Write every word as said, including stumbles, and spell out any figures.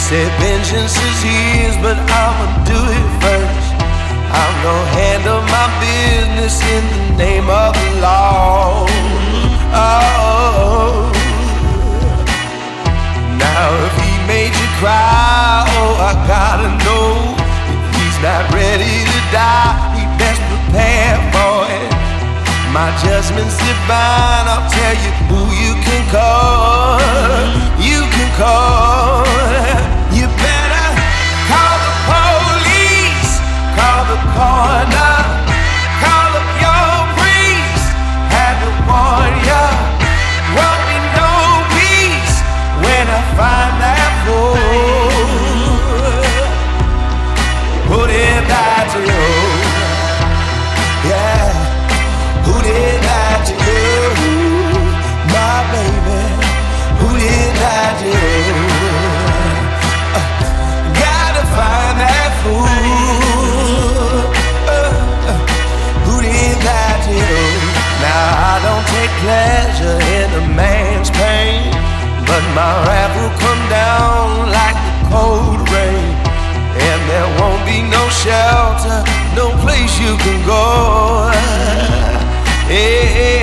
Said vengeance is his, but I'ma do it first. I'm gonna handle my business in the name of the law. Oh, now if he made you cry, oh, I gotta know. If he's not ready to die, he best prepare for it. My judgment's divine, I'll tell you who you can call. You can call. You better call the police, call the coroner, call up your priest, had to warn ya. Won't be no peace when I find that fool. Who did that to you? Yeah. Who did that to you, my baby? Who did that to you? Uh, gotta find that fool. Uh, uh, who did that to you? Now I don't take pleasure in a man's pain, but my wrath will come down like the cold rain, and there won't be no shelter, no place you can go. Hey,